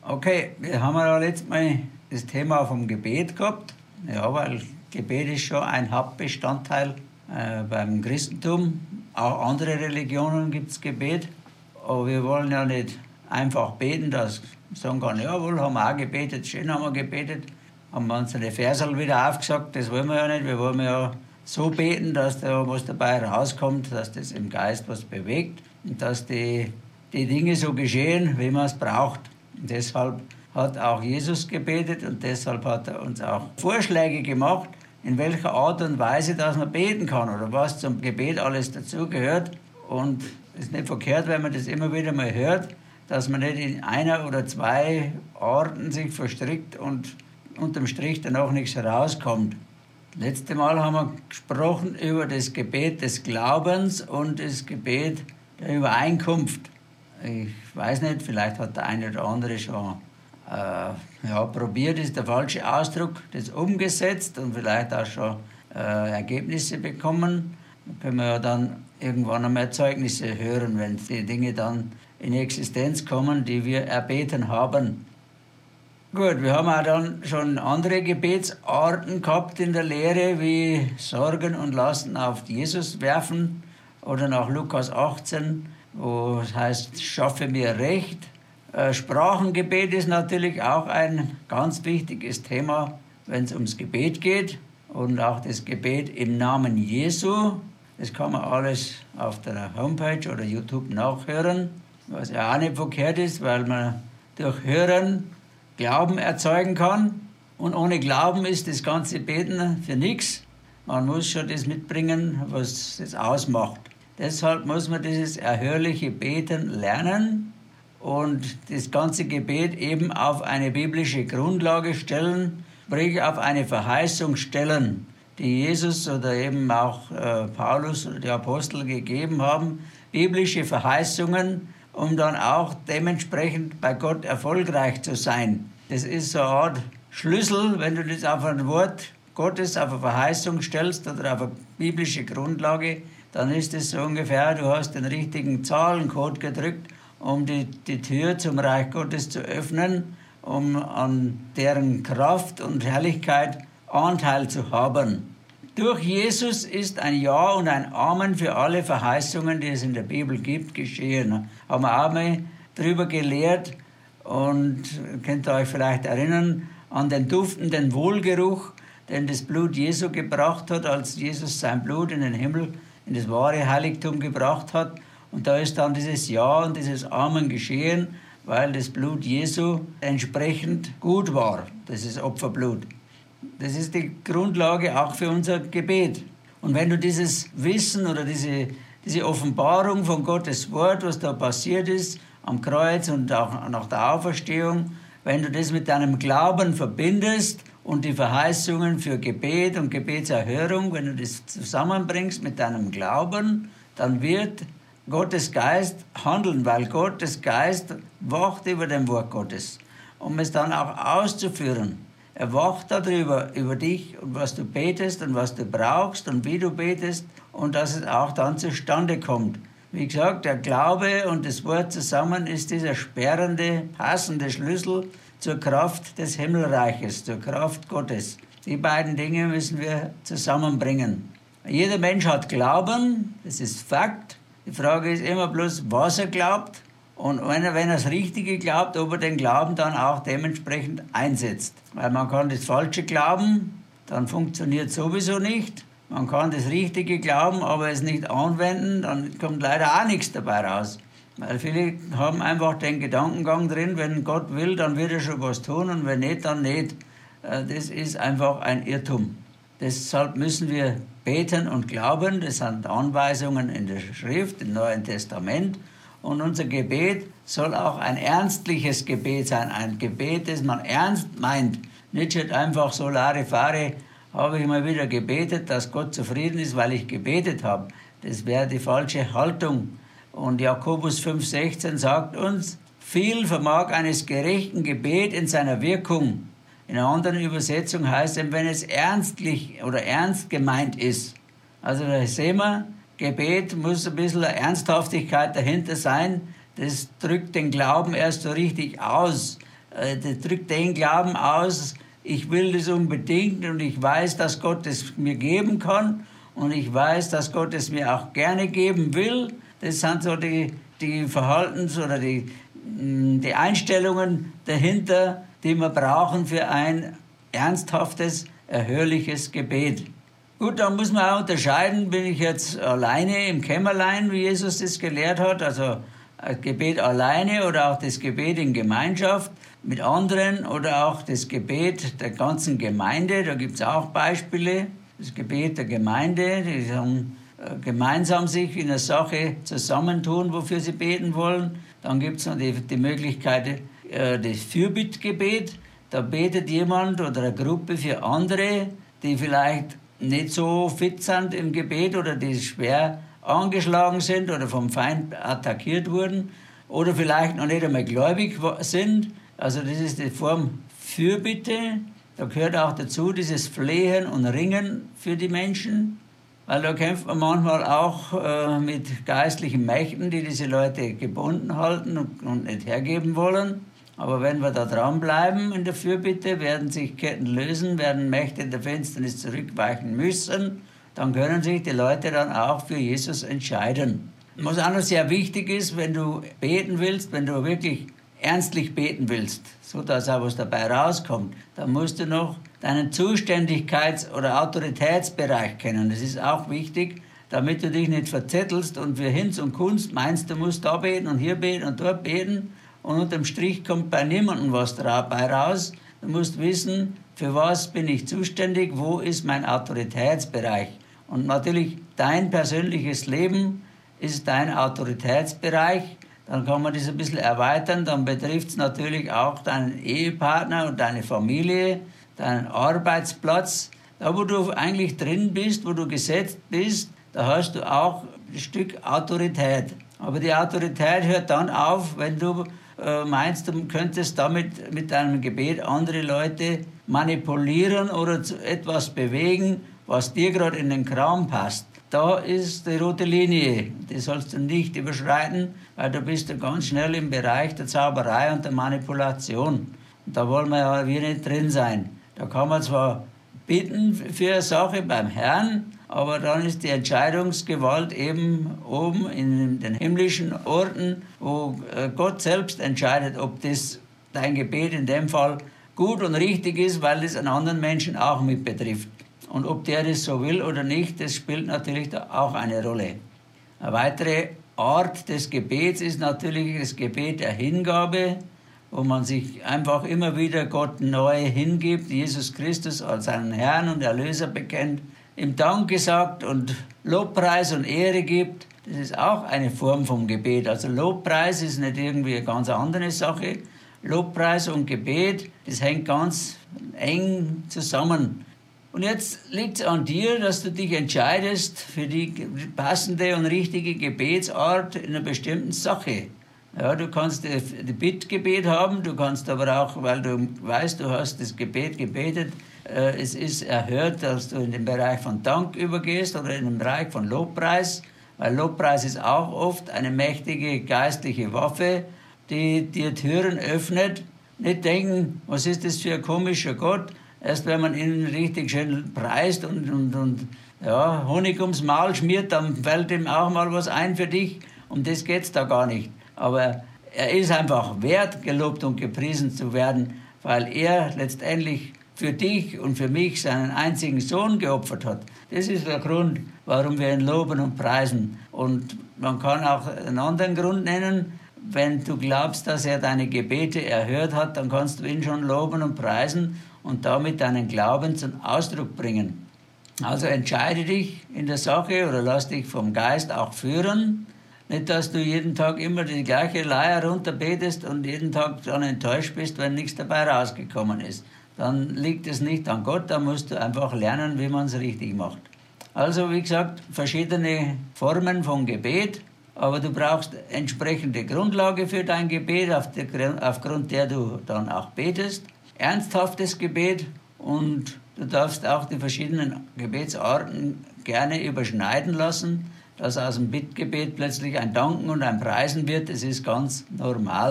Okay, wir haben ja letztes Mal das Thema vom Gebet gehabt. Ja, weil Gebet ist schon ein Hauptbestandteil beim Christentum. Auch andere Religionen gibt es Gebet. Aber wir wollen ja nicht einfach beten, dass wir sagen kann, jawohl, haben wir auch gebetet, schön haben wir gebetet. Haben wir unsere Versal wieder aufgesagt, das wollen wir ja nicht. Wir wollen ja so beten, dass da was dabei rauskommt, dass das im Geist was bewegt und dass die Dinge so geschehen, wie man es braucht. Und deshalb hat auch Jesus gebetet und deshalb hat er uns auch Vorschläge gemacht, in welcher Art und Weise, dass man beten kann oder was zum Gebet alles dazugehört. Und es ist nicht verkehrt, wenn man das immer wieder mal hört, dass man nicht in einer oder zwei Arten sich verstrickt und unterm Strich dann auch nichts herauskommt. Letztes Mal haben wir gesprochen über das Gebet des Glaubens und das Gebet der Übereinkunft. Ich weiß nicht, vielleicht hat der eine oder andere schon probiert, ist der falsche Ausdruck, das umgesetzt und vielleicht auch schon Ergebnisse bekommen. Da können wir ja dann irgendwann einmal Zeugnisse hören, wenn die Dinge dann in Existenz kommen, die wir erbeten haben. Gut, wir haben auch dann schon andere Gebetsarten gehabt in der Lehre, wie Sorgen und Lasten auf Jesus werfen oder nach Lukas 18, wo es heißt, schaffe mir Recht. Sprachengebet ist natürlich auch ein ganz wichtiges Thema, wenn es ums Gebet geht. Und auch das Gebet im Namen Jesu, das kann man alles auf der Homepage oder YouTube nachhören, was ja auch nicht verkehrt ist, weil man durch Hören Glauben erzeugen kann. Und ohne Glauben ist das ganze Beten für nichts. Man muss schon das mitbringen, was das ausmacht. Deshalb muss man dieses erhörliche Beten lernen und das ganze Gebet eben auf eine biblische Grundlage stellen, sprich auf eine Verheißung stellen, die Jesus oder eben auch Paulus oder die Apostel gegeben haben, biblische Verheißungen, um dann auch dementsprechend bei Gott erfolgreich zu sein. Das ist so eine Art Schlüssel, wenn du das auf ein Wort Gottes, auf eine Verheißung stellst oder auf eine biblische Grundlage, dann ist es so ungefähr, du hast den richtigen Zahlencode gedrückt, um die Tür zum Reich Gottes zu öffnen, um an deren Kraft und Herrlichkeit Anteil zu haben. Durch Jesus ist ein Ja und ein Amen für alle Verheißungen, die es in der Bibel gibt, geschehen. Haben wir auch mal darüber gelehrt und könnt ihr euch vielleicht erinnern an den duftenden Wohlgeruch, den das Blut Jesu gebracht hat, als Jesus sein Blut in den Himmel, in das wahre Heiligtum gebracht hat. Und da ist dann dieses Ja und dieses Amen geschehen, weil das Blut Jesu entsprechend gut war. Das ist Opferblut. Das ist die Grundlage auch für unser Gebet. Und wenn du dieses Wissen oder diese Offenbarung von Gottes Wort, was da passiert ist, am Kreuz und auch nach der Auferstehung, wenn du das mit deinem Glauben verbindest und die Verheißungen für Gebet und Gebetserhörung, wenn du das zusammenbringst mit deinem Glauben, dann wird Gottes Geist handeln, weil Gottes Geist wacht über dem Wort Gottes, um es dann auch auszuführen. Er wacht darüber, über dich und was du betest und was du brauchst und wie du betest und dass es auch dann zustande kommt. Wie gesagt, der Glaube und das Wort zusammen ist dieser sperrende, passende Schlüssel zur Kraft des Himmelreiches, zur Kraft Gottes. Die beiden Dinge müssen wir zusammenbringen. Jeder Mensch hat Glauben, das ist Fakt. Die Frage ist immer bloß, was er glaubt und wenn er das Richtige glaubt, ob er den Glauben dann auch dementsprechend einsetzt. Weil man kann das Falsche glauben, dann funktioniert sowieso nicht. Man kann das Richtige glauben, aber es nicht anwenden, dann kommt leider auch nichts dabei raus. Weil viele haben einfach den Gedankengang drin, wenn Gott will, dann wird er schon was tun und wenn nicht, dann nicht. Das ist einfach ein Irrtum. Deshalb müssen wir beten und glauben, das sind Anweisungen in der Schrift, im Neuen Testament. Und unser Gebet soll auch ein ernstliches Gebet sein, ein Gebet, das man ernst meint. Nicht schon einfach so Larifari, habe ich mal wieder gebetet, dass Gott zufrieden ist, weil ich gebetet habe. Das wäre die falsche Haltung. Und Jakobus 5,16 sagt uns, viel vermag eines gerechten Gebet in seiner Wirkung. In einer anderen Übersetzung heißt es, wenn es ernstlich oder ernst gemeint ist. Also da sehen wir, Gebet muss ein bisschen eine Ernsthaftigkeit dahinter sein. Das drückt den Glauben erst so richtig aus. Das drückt den Glauben aus, ich will das unbedingt und ich weiß, dass Gott es mir geben kann und ich weiß, dass Gott es mir auch gerne geben will. Das sind so die Verhaltens- oder die Einstellungen dahinter, die wir brauchen für ein ernsthaftes, erhörliches Gebet. Gut, dann muss man auch unterscheiden, bin ich jetzt alleine im Kämmerlein, wie Jesus das gelehrt hat, also das Gebet alleine oder auch das Gebet in Gemeinschaft mit anderen oder auch das Gebet der ganzen Gemeinde, da gibt es auch Beispiele. Das Gebet der Gemeinde, die gemeinsam sich in einer Sache zusammentun, wofür sie beten wollen. Dann gibt es noch die Möglichkeit, das Fürbittgebet. Da betet jemand oder eine Gruppe für andere, die vielleicht nicht so fit sind im Gebet oder die schwer angeschlagen sind oder vom Feind attackiert wurden oder vielleicht noch nicht einmal gläubig sind. Also das ist die Form Fürbitte. Da gehört auch dazu dieses Flehen und Ringen für die Menschen, weil da kämpft man manchmal auch mit geistlichen Mächten, die diese Leute gebunden halten und nicht hergeben wollen. Aber wenn wir da dranbleiben in der Fürbitte, werden sich Ketten lösen, werden Mächte in der Finsternis zurückweichen müssen. Dann können sich die Leute dann auch für Jesus entscheiden. Was auch noch sehr wichtig ist, wenn du beten willst, wenn du wirklich ernstlich beten willst, so dass auch was dabei rauskommt, dann musst du noch deinen Zuständigkeits- oder Autoritätsbereich kennen. Das ist auch wichtig, damit du dich nicht verzettelst und für Hinz und Kunst meinst, du musst da beten und hier beten und dort beten und unterm Strich kommt bei niemandem was dabei raus. Du musst wissen, für was bin ich zuständig, wo ist mein Autoritätsbereich. Und natürlich dein persönliches Leben ist dein Autoritätsbereich. Dann kann man das ein bisschen erweitern. Dann betrifft es natürlich auch deinen Ehepartner und deine Familie, deinen Arbeitsplatz. Da, wo du eigentlich drin bist, wo du gesetzt bist, da hast du auch ein Stück Autorität. Aber die Autorität hört dann auf, wenn du meinst, du könntest damit mit deinem Gebet andere Leute manipulieren oder zu etwas bewegen, was dir gerade in den Kram passt. Da ist die rote Linie. Die sollst du nicht überschreiten, weil da bist du ganz schnell im Bereich der Zauberei und der Manipulation. Und da wollen wir ja nicht drin sein. Da kann man zwar bitten für eine Sache beim Herrn, aber dann ist die Entscheidungsgewalt eben oben in den himmlischen Orten, wo Gott selbst entscheidet, ob das dein Gebet in dem Fall gut und richtig ist, weil es einen anderen Menschen auch mit betrifft. Und ob der das so will oder nicht, das spielt natürlich auch eine Rolle. Eine weitere Art des Gebets ist natürlich das Gebet der Hingabe, wo man sich einfach immer wieder Gott neu hingibt, Jesus Christus als seinen Herrn und Erlöser bekennt, ihm Dank gesagt und Lobpreis und Ehre gibt. Das ist auch eine Form vom Gebet. Also Lobpreis ist nicht irgendwie eine ganz andere Sache. Lobpreis und Gebet, das hängt ganz eng zusammen. Und jetzt liegt es an dir, dass du dich entscheidest für die passende und richtige Gebetsart in einer bestimmten Sache. Ja, du kannst die Bittgebet haben, du kannst aber auch, weil du weißt, du hast das Gebet gebetet, es ist erhört, dass du in den Bereich von Dank übergehst oder in den Bereich von Lobpreis, weil Lobpreis ist auch oft eine mächtige geistliche Waffe, die dir Türen öffnet. Nicht denken, was ist das für ein komischer Gott? Erst wenn man ihn richtig schön preist und Honig ums Maul schmiert, dann fällt ihm auch mal was ein für dich. Um das geht's da gar nicht. Aber er ist einfach wert, gelobt und gepriesen zu werden, weil er letztendlich für dich und für mich seinen einzigen Sohn geopfert hat. Das ist der Grund, warum wir ihn loben und preisen. Und man kann auch einen anderen Grund nennen. Wenn du glaubst, dass er deine Gebete erhört hat, dann kannst du ihn schon loben und preisen und damit deinen Glauben zum Ausdruck bringen. Also entscheide dich in der Sache oder lass dich vom Geist auch führen. Nicht, dass du jeden Tag immer die gleiche Leier runterbetest und jeden Tag dann enttäuscht bist, wenn nichts dabei rausgekommen ist. Dann liegt es nicht an Gott, da musst du einfach lernen, wie man es richtig macht. Also wie gesagt, verschiedene Formen von Gebet, aber du brauchst entsprechende Grundlage für dein Gebet, aufgrund der du dann auch betest. Ernsthaftes Gebet und du darfst auch die verschiedenen Gebetsarten gerne überschneiden lassen, dass aus dem Bittgebet plötzlich ein Danken und ein Preisen wird. Das ist ganz normal.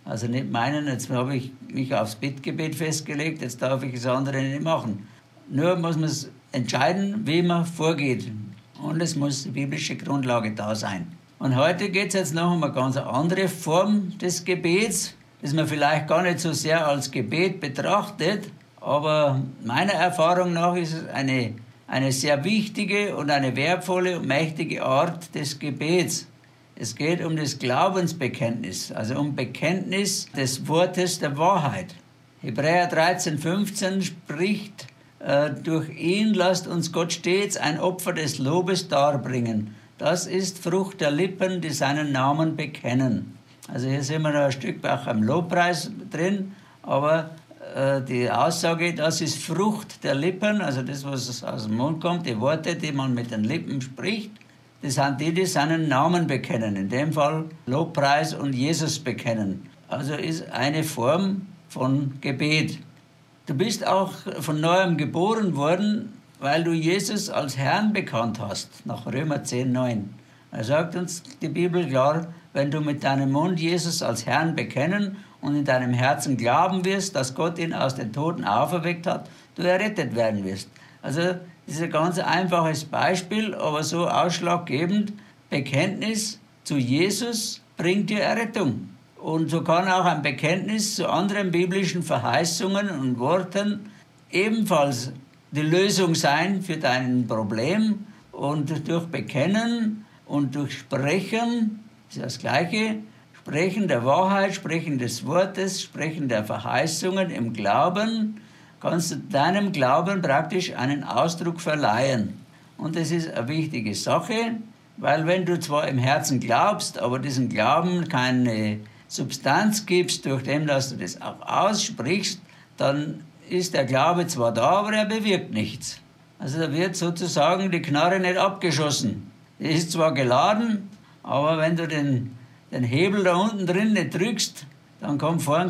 Also nicht meinen, jetzt habe ich mich aufs Bittgebet festgelegt, jetzt darf ich das andere nicht machen. Nur muss man entscheiden, wie man vorgeht. Und es muss die biblische Grundlage da sein. Und heute geht es jetzt noch um eine ganz andere Form des Gebets, das man vielleicht gar nicht so sehr als Gebet betrachtet, aber meiner Erfahrung nach ist es eine sehr wichtige und eine wertvolle und mächtige Art des Gebets. Es geht um das Glaubensbekenntnis, also um Bekenntnis des Wortes der Wahrheit. Hebräer 13,15 spricht, durch ihn lasst uns Gott stets ein Opfer des Lobes darbringen. Das ist Frucht der Lippen, die seinen Namen bekennen. Also hier sehen wir noch ein Stück auch am Lobpreis drin, aber die Aussage, das ist Frucht der Lippen, also das, was aus dem Mund kommt, die Worte, die man mit den Lippen spricht, das sind die, die seinen Namen bekennen. In dem Fall Lobpreis und Jesus bekennen. Also ist eine Form von Gebet. Du bist auch von Neuem geboren worden, weil du Jesus als Herrn bekannt hast, nach Römer 10,9. Da sagt uns die Bibel klar, wenn du mit deinem Mund Jesus als Herrn bekennen und in deinem Herzen glauben wirst, dass Gott ihn aus den Toten auferweckt hat, du errettet werden wirst. Also das ist ein ganz einfaches Beispiel, aber so ausschlaggebend. Bekenntnis zu Jesus bringt dir Errettung. Und so kann auch ein Bekenntnis zu anderen biblischen Verheißungen und Worten ebenfalls die Lösung sein für dein Problem. Und durch Bekennen und durch Sprechen, das ist das Gleiche, Sprechen der Wahrheit, Sprechen des Wortes, Sprechen der Verheißungen im Glauben, kannst du deinem Glauben praktisch einen Ausdruck verleihen. Und das ist eine wichtige Sache, weil wenn du zwar im Herzen glaubst, aber diesen Glauben keine Substanz gibst, durch dem, dass du das auch aussprichst, dann ist der Glaube zwar da, aber er bewirkt nichts. Also da wird sozusagen die Knarre nicht abgeschossen. Die ist zwar geladen, aber wenn du den Hebel da unten drin nicht drückst, dann kommt vorn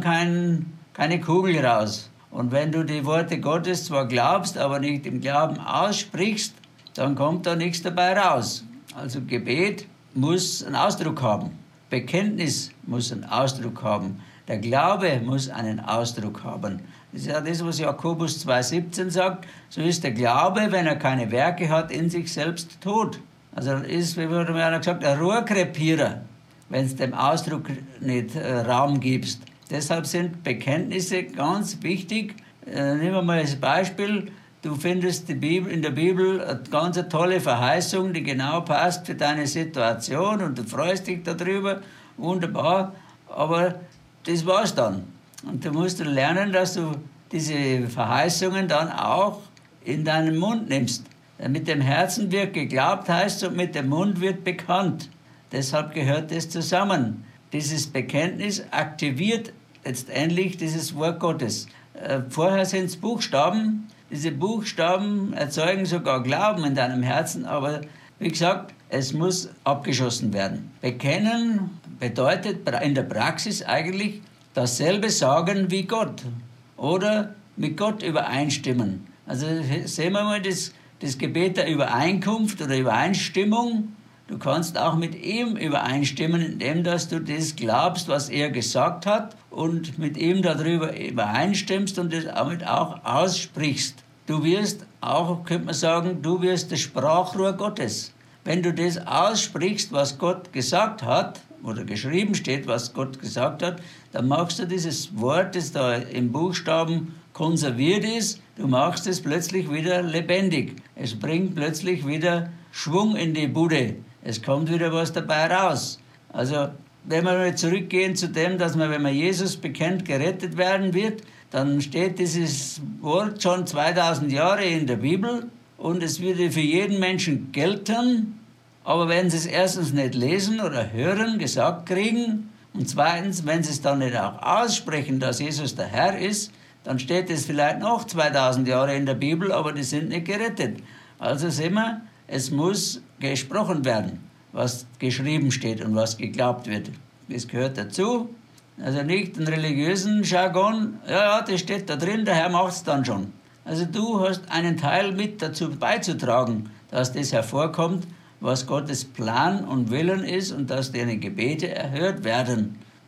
keine Kugel raus. Und wenn du die Worte Gottes zwar glaubst, aber nicht im Glauben aussprichst, dann kommt da nichts dabei raus. Also Gebet muss einen Ausdruck haben. Bekenntnis muss einen Ausdruck haben. Der Glaube muss einen Ausdruck haben. Das ist ja das, was Jakobus 2,17 sagt. So ist der Glaube, wenn er keine Werke hat, in sich selbst tot. Also ist, wie wurde mir gesagt, ein Rohrkrepierer, wenn es dem Ausdruck nicht Raum gibst. Deshalb sind Bekenntnisse ganz wichtig. Nehmen wir mal als Beispiel, du findest in der Bibel eine ganz tolle Verheißung, die genau passt für deine Situation und du freust dich darüber, wunderbar, aber das war's dann. Und du musst lernen, dass du diese Verheißungen dann auch in deinen Mund nimmst. Mit dem Herzen wird geglaubt, heißt und mit dem Mund wird bekannt. Deshalb gehört das zusammen. Dieses Bekenntnis aktiviert letztendlich dieses Wort Gottes. Vorher sind es Buchstaben. Diese Buchstaben erzeugen sogar Glauben in deinem Herzen, aber wie gesagt, es muss abgeschossen werden. Bekennen bedeutet in der Praxis eigentlich dasselbe sagen wie Gott oder mit Gott übereinstimmen. Also sehen wir mal das Gebet der Übereinkunft oder Übereinstimmung. Du kannst auch mit ihm übereinstimmen, indem dass du das glaubst, was er gesagt hat und mit ihm darüber übereinstimmst und das damit auch aussprichst. Du wirst auch, könnte man sagen, du wirst das Sprachrohr Gottes. Wenn du das aussprichst, was Gott gesagt hat, oder geschrieben steht, was Gott gesagt hat, dann machst du dieses Wort, das da im Buchstaben konserviert ist, du machst es plötzlich wieder lebendig. Es bringt plötzlich wieder Schwung in die Bude. Es kommt wieder was dabei raus. Also, wenn wir mal zurückgehen zu dem, dass man, wenn man Jesus bekennt, gerettet werden wird, dann steht dieses Wort schon 2000 Jahre in der Bibel und es würde für jeden Menschen gelten. Aber wenn sie es erstens nicht lesen oder hören, gesagt kriegen und zweitens, wenn sie es dann nicht auch aussprechen, dass Jesus der Herr ist, dann steht es vielleicht noch 2000 Jahre in der Bibel, aber die sind nicht gerettet. Also sehen wir, es muss gesprochen werden, was geschrieben steht und was geglaubt wird. Das gehört dazu. Also nicht den religiösen Jargon, ja, das steht da drin, der Herr macht es dann schon. Also du hast einen Teil mit dazu beizutragen, dass das hervorkommt, was Gottes Plan und Willen ist und dass deine Gebete erhört werden.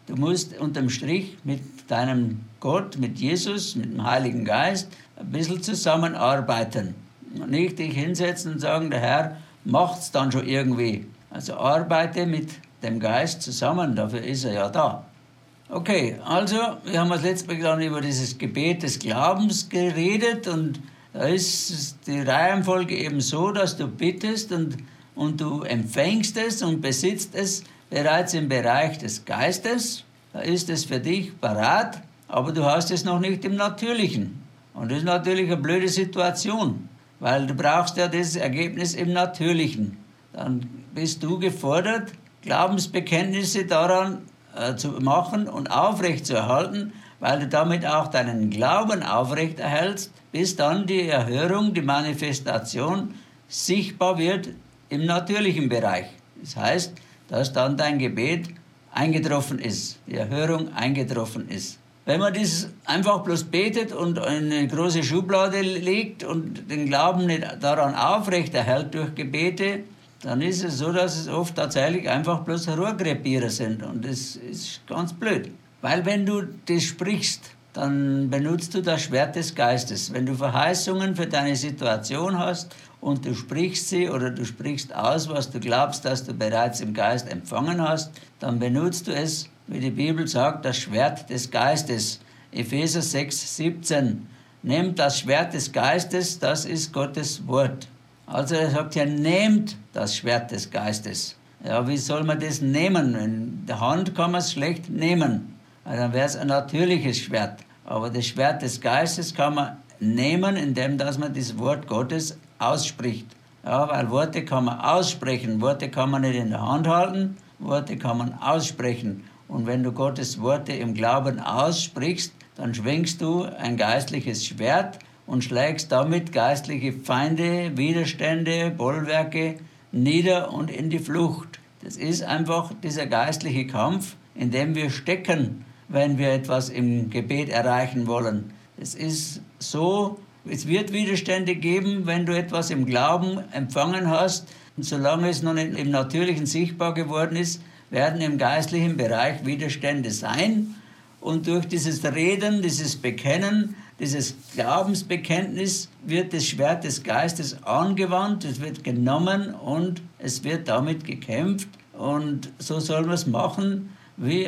Du musst unterm Strich mit deinem Gott, mit Jesus, mit dem Heiligen Geist ein bisschen zusammenarbeiten. Und nicht dich hinsetzen und sagen, der Herr macht's dann schon irgendwie. Also arbeite mit dem Geist zusammen, dafür ist er ja da. Okay, also wir haben das letzte Mal dann über dieses Gebet des Glaubens geredet und da ist die Reihenfolge eben so, dass du bittest und du empfängst es und besitzt es bereits im Bereich des Geistes. Da ist es für dich parat, aber du hast es noch nicht im Natürlichen. Und das ist natürlich eine blöde Situation, weil du brauchst ja das Ergebnis im Natürlichen. Dann bist du gefordert, Glaubensbekenntnisse daran zu machen und aufrechtzuerhalten, weil du damit auch deinen Glauben aufrechterhältst, bis dann die Erhörung, die Manifestation sichtbar wird im natürlichen Bereich. Das heißt, dass dann dein Gebet eingetroffen ist, die Erhörung eingetroffen ist. Wenn man das einfach bloß betet und in eine große Schublade legt und den Glauben nicht daran aufrechterhält durch Gebete, dann ist es so, dass es oft tatsächlich einfach bloß Rohrkrepierer sind. Und das ist ganz blöd. Weil wenn du das sprichst, dann benutzt du das Schwert des Geistes. Wenn du Verheißungen für deine Situation hast und du sprichst sie oder du sprichst aus, was du glaubst, dass du bereits im Geist empfangen hast, dann benutzt du es, wie die Bibel sagt, das Schwert des Geistes. Epheser 6,17. Nehmt das Schwert des Geistes, das ist Gottes Wort. Also er sagt ja, nehmt das Schwert des Geistes. Ja, wie soll man das nehmen? In der Hand kann man es schlecht nehmen. Also dann wäre es ein natürliches Schwert. Aber das Schwert des Geistes kann man nehmen, indem dass man das Wort Gottes ausspricht. Ja, weil Worte kann man aussprechen. Worte kann man nicht in der Hand halten, Worte kann man aussprechen. Und wenn du Gottes Worte im Glauben aussprichst, dann schwingst du ein geistliches Schwert und schlägst damit geistliche Feinde, Widerstände, Bollwerke nieder und in die Flucht. Das ist einfach dieser geistliche Kampf, in dem wir stecken, wenn wir etwas im Gebet erreichen wollen. Es ist so, es wird Widerstände geben, wenn du etwas im Glauben empfangen hast. Und solange es noch nicht im Natürlichen sichtbar geworden ist, werden im geistlichen Bereich Widerstände sein. Und durch dieses Reden, dieses Bekennen, dieses Glaubensbekenntnis wird das Schwert des Geistes angewandt, es wird genommen und es wird damit gekämpft. Und so soll man es machen, wie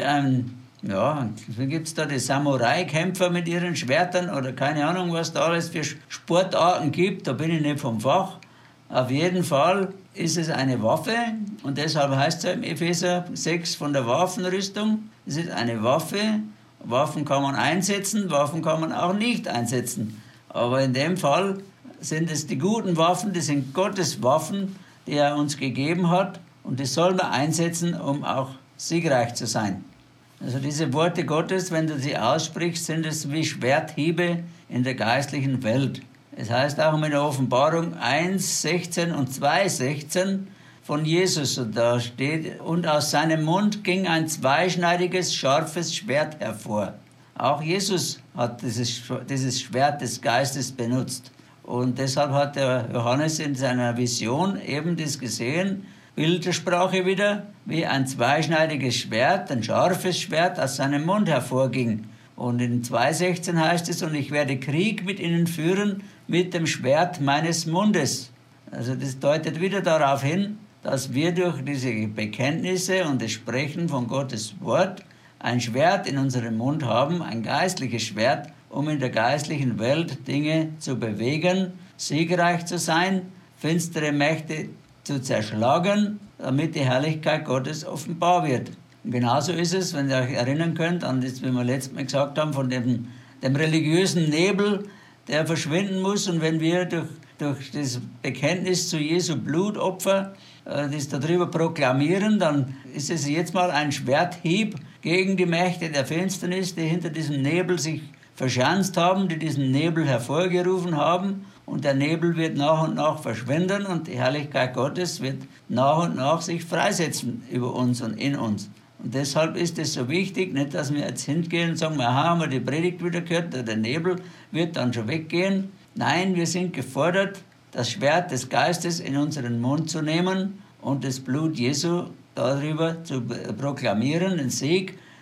wie gibt es da die Samurai-Kämpfer mit ihren Schwertern oder keine Ahnung, was da alles für Sportarten gibt, da bin ich nicht vom Fach. Auf jeden Fall ist es eine Waffe und deshalb heißt es ja im Epheser 6 von der Waffenrüstung, es ist eine Waffe. Waffen kann man einsetzen, Waffen kann man auch nicht einsetzen. Aber in dem Fall sind es die guten Waffen, das sind Gottes Waffen, die er uns gegeben hat. Und die soll man einsetzen, um auch siegreich zu sein. Also diese Worte Gottes, wenn du sie aussprichst, sind es wie Schwerthiebe in der geistlichen Welt. Es heißt auch in der Offenbarung 1,16 und 2,16 von Jesus. Und da steht, und aus seinem Mund ging ein zweischneidiges, scharfes Schwert hervor. Auch Jesus hat dieses Schwert des Geistes benutzt. Und deshalb hat der Johannes in seiner Vision eben das gesehen, Bildersprache wieder, wie ein zweischneidiges Schwert, ein scharfes Schwert aus seinem Mund hervorging. Und in 2,16 heißt es, und ich werde Krieg mit ihnen führen mit dem Schwert meines Mundes. Also das deutet wieder darauf hin, dass wir durch diese Bekenntnisse und das Sprechen von Gottes Wort ein Schwert in unserem Mund haben, ein geistliches Schwert, um in der geistlichen Welt Dinge zu bewegen, siegreich zu sein, finstere Mächte zu zerschlagen, damit die Herrlichkeit Gottes offenbar wird. Und genauso ist es, wenn ihr euch erinnern könnt, an das, wie wir letztes Mal gesagt haben, von dem religiösen Nebel, der verschwinden muss. Und wenn wir durch das Bekenntnis zu Jesu Blutopfer das darüber proklamieren, dann ist es jetzt mal ein Schwerthieb gegen die Mächte der Finsternis, die hinter diesem Nebel sich verschanzt haben, die diesen Nebel hervorgerufen haben. Und der Nebel wird nach und nach verschwinden und die Herrlichkeit Gottes wird nach und nach sich freisetzen über uns und in uns. Und deshalb ist es so wichtig, nicht, dass wir jetzt hingehen und sagen, aha, haben wir die Predigt wieder gehört, der Nebel wird dann schon weggehen. Nein, wir sind gefordert, das Schwert des Geistes in unseren Mund zu nehmen und das Blut Jesu darüber zu proklamieren, den Sieg,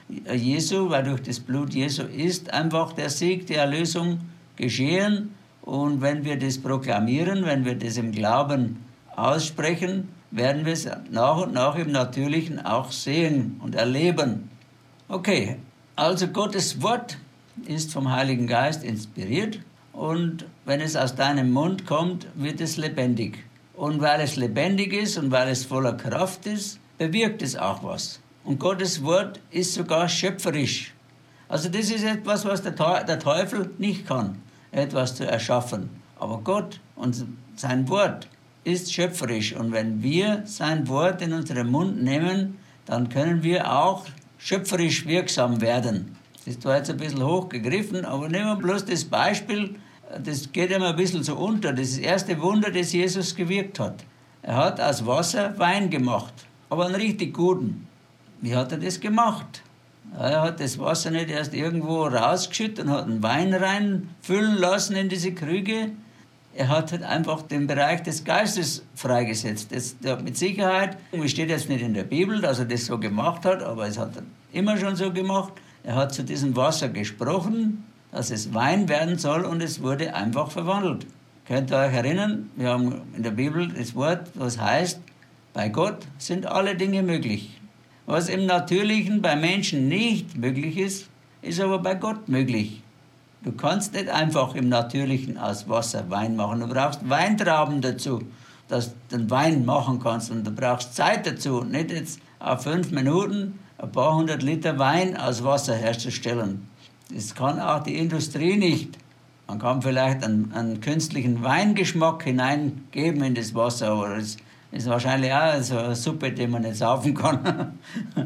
Jesu, weil durch das Blut Jesu ist einfach der Sieg, die Erlösung geschehen. Und wenn wir das proklamieren, wenn wir das im Glauben aussprechen, werden wir es nach und nach im Natürlichen auch sehen und erleben. Okay, also Gottes Wort ist vom Heiligen Geist inspiriert und wenn es aus deinem Mund kommt, wird es lebendig. Und weil es lebendig ist und weil es voller Kraft ist, bewirkt es auch was. Und Gottes Wort ist sogar schöpferisch. Also das ist etwas, was der Teufel nicht kann, etwas zu erschaffen. Aber Gott und sein Wort ist schöpferisch. Und wenn wir sein Wort in unseren Mund nehmen, dann können wir auch schöpferisch wirksam werden. Das ist zwar jetzt ein bisschen hochgegriffen, aber nehmen wir bloß das Beispiel, das geht immer ein bisschen so unter. Das ist das erste Wunder, das Jesus gewirkt hat. Er hat aus Wasser Wein gemacht, aber einen richtig guten. Wie hat er das gemacht? Er hat das Wasser nicht erst irgendwo rausgeschüttet und hat einen Wein reinfüllen lassen in diese Krüge. Er hat halt einfach den Bereich des Geistes freigesetzt. Das mit Sicherheit, es steht jetzt nicht in der Bibel, dass er das so gemacht hat, aber es hat er immer schon so gemacht. Er hat zu diesem Wasser gesprochen, dass es Wein werden soll und es wurde einfach verwandelt. Könnt ihr euch erinnern, wir haben in der Bibel das Wort, was heißt, bei Gott sind alle Dinge möglich. Was im Natürlichen bei Menschen nicht möglich ist, ist aber bei Gott möglich. Du kannst nicht einfach im Natürlichen aus Wasser Wein machen. Du brauchst Weintrauben dazu, dass du den Wein machen kannst. Und du brauchst Zeit dazu. Nicht jetzt auf 5 Minuten ein paar 100 Liter Wein aus Wasser herzustellen. Das kann auch die Industrie nicht. Man kann vielleicht einen künstlichen Weingeschmack hineingeben in das Wasser, aber das ist wahrscheinlich auch so eine Suppe, die man nicht saufen kann.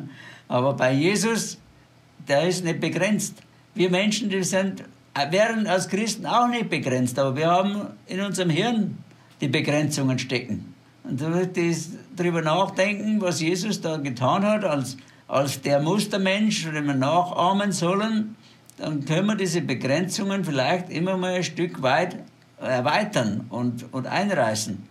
Aber bei Jesus, der ist nicht begrenzt. Wir Menschen, wären als Christen auch nicht begrenzt, aber wir haben in unserem Hirn die Begrenzungen stecken. Und wenn wir darüber nachdenken, was Jesus da getan hat, als der Mustermensch, den wir nachahmen sollen, dann können wir diese Begrenzungen vielleicht immer mal ein Stück weit erweitern und einreißen.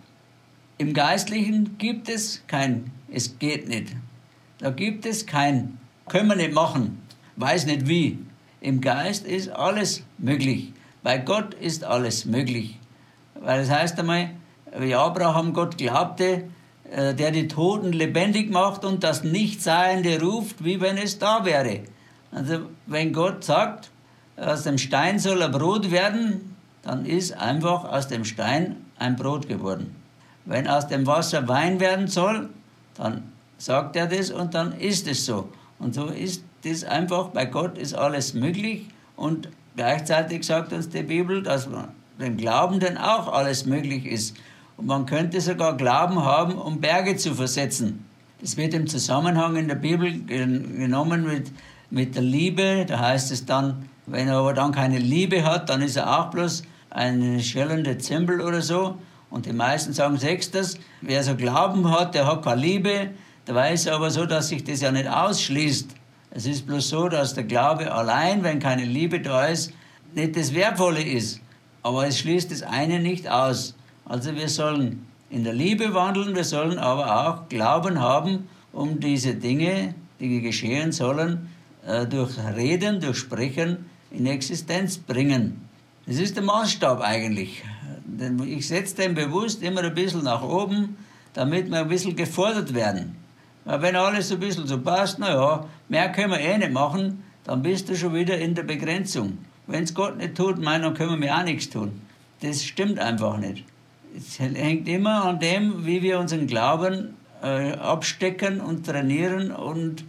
Im Geistlichen gibt es es geht nicht. Da gibt es können wir nicht machen, weiß nicht wie. Im Geist ist alles möglich. Bei Gott ist alles möglich. Weil das heißt einmal, wie Abraham Gott glaubte, der die Toten lebendig macht und das Nichtseiende ruft, wie wenn es da wäre. Also wenn Gott sagt, aus dem Stein soll ein Brot werden, dann ist einfach aus dem Stein ein Brot geworden. Wenn aus dem Wasser Wein werden soll, dann sagt er das und dann ist es so. Und so ist das einfach, bei Gott ist alles möglich und gleichzeitig sagt uns die Bibel, dass dem Glaubenden auch alles möglich ist. Und man könnte sogar Glauben haben, um Berge zu versetzen. Das wird im Zusammenhang in der Bibel genommen mit der Liebe. Da heißt es dann, wenn er aber dann keine Liebe hat, dann ist er auch bloß ein schellender Zimbel oder so. Und die meisten sagen sechstens, wer so Glauben hat, der hat keine Liebe. Dabei ist es aber so, dass sich das ja nicht ausschließt. Es ist bloß so, dass der Glaube allein, wenn keine Liebe da ist, nicht das Wertvolle ist. Aber es schließt das eine nicht aus. Also wir sollen in der Liebe wandeln, wir sollen aber auch Glauben haben, um diese Dinge, die geschehen sollen, durch Reden, durch Sprechen in Existenz bringen. Das ist der Maßstab eigentlich. Ich setze den bewusst immer ein bisschen nach oben, damit wir ein bisschen gefordert werden. Weil wenn alles ein bisschen so passt, naja, mehr können wir eh nicht machen, dann bist du schon wieder in der Begrenzung. Wenn es Gott nicht tut, dann können wir auch nichts tun. Das stimmt einfach nicht. Es hängt immer an dem, wie wir unseren Glauben abstecken und trainieren und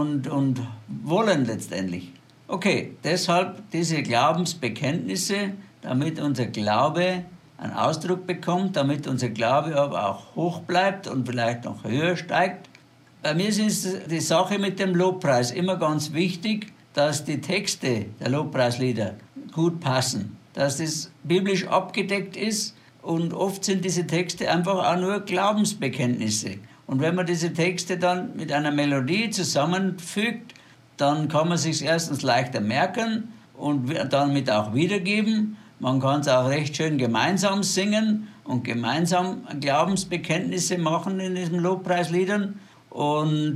wollen letztendlich. Okay, deshalb diese Glaubensbekenntnisse, damit unser Glaube einen Ausdruck bekommt, damit unser Glaube aber auch hoch bleibt und vielleicht noch höher steigt. Bei mir ist die Sache mit dem Lobpreis immer ganz wichtig, dass die Texte der Lobpreislieder gut passen, dass das biblisch abgedeckt ist und oft sind diese Texte einfach auch nur Glaubensbekenntnisse. Und wenn man diese Texte dann mit einer Melodie zusammenfügt, dann kann man sich erstens leichter merken und damit auch wiedergeben. Man kann es auch recht schön gemeinsam singen und gemeinsam Glaubensbekenntnisse machen in diesen Lobpreisliedern. Und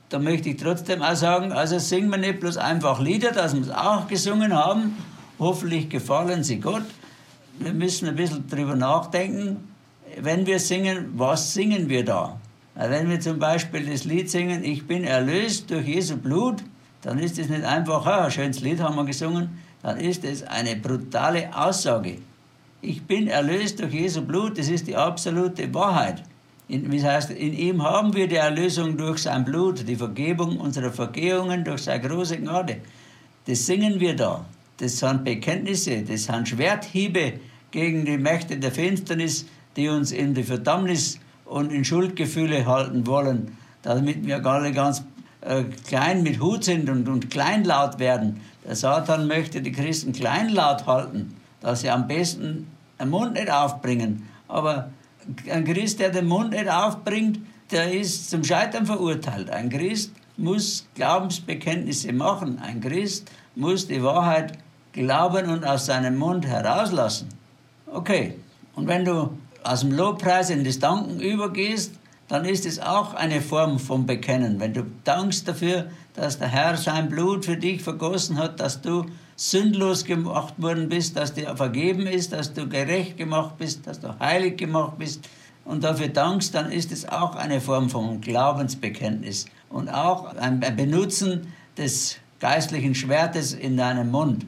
da möchte ich trotzdem auch sagen, also singen wir nicht bloß einfach Lieder, dass wir es auch gesungen haben. Hoffentlich gefallen sie Gott. Wir müssen ein bisschen drüber nachdenken, wenn wir singen, was singen wir da? Wenn wir zum Beispiel das Lied singen, ich bin erlöst durch Jesu Blut, dann ist es nicht einfach, ein schönes Lied haben wir gesungen, dann ist es eine brutale Aussage. Ich bin erlöst durch Jesu Blut, das ist die absolute Wahrheit. Das heißt, in ihm haben wir die Erlösung durch sein Blut, die Vergebung unserer Vergehungen durch seine große Gnade. Das singen wir da. Das sind Bekenntnisse, das sind Schwerthiebe gegen die Mächte der Finsternis, die uns in die Verdammnis und in Schuldgefühle halten wollen, damit wir alle ganz klein mit Hut sind und kleinlaut werden. Der Satan möchte die Christen kleinlaut halten, dass sie am besten den Mund nicht aufbringen. Aber ein Christ, der den Mund nicht aufbringt, der ist zum Scheitern verurteilt. Ein Christ muss Glaubensbekenntnisse machen. Ein Christ muss die Wahrheit glauben und aus seinem Mund herauslassen. Okay, und wenn du aus dem Lobpreis in das Danken übergehst, dann ist es auch eine Form vom Bekennen. Wenn du dankst dafür, dass der Herr sein Blut für dich vergossen hat, dass du sündlos gemacht worden bist, dass dir vergeben ist, dass du gerecht gemacht bist, dass du heilig gemacht bist und dafür dankst, dann ist es auch eine Form von Glaubensbekenntnis und auch ein Benutzen des geistlichen Schwertes in deinem Mund.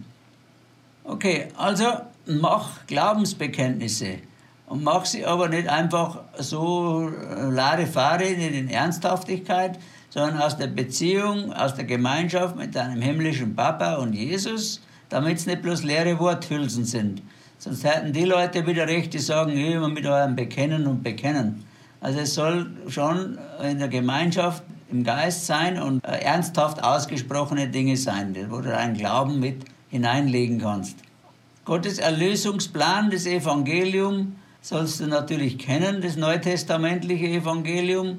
Okay, also mach Glaubensbekenntnisse. Und mach sie aber nicht einfach so Larifari, nicht in Ernsthaftigkeit, sondern aus der Beziehung, aus der Gemeinschaft mit deinem himmlischen Papa und Jesus, damit es nicht bloß leere Worthülsen sind. Sonst hätten die Leute wieder recht, die sagen, immer mit eurem Bekennen und Bekennen. Also es soll schon in der Gemeinschaft im Geist sein und ernsthaft ausgesprochene Dinge sein, wo du deinen Glauben mit hineinlegen kannst. Gottes Erlösungsplan, das Evangelium, sollst du natürlich kennen, das neutestamentliche Evangelium,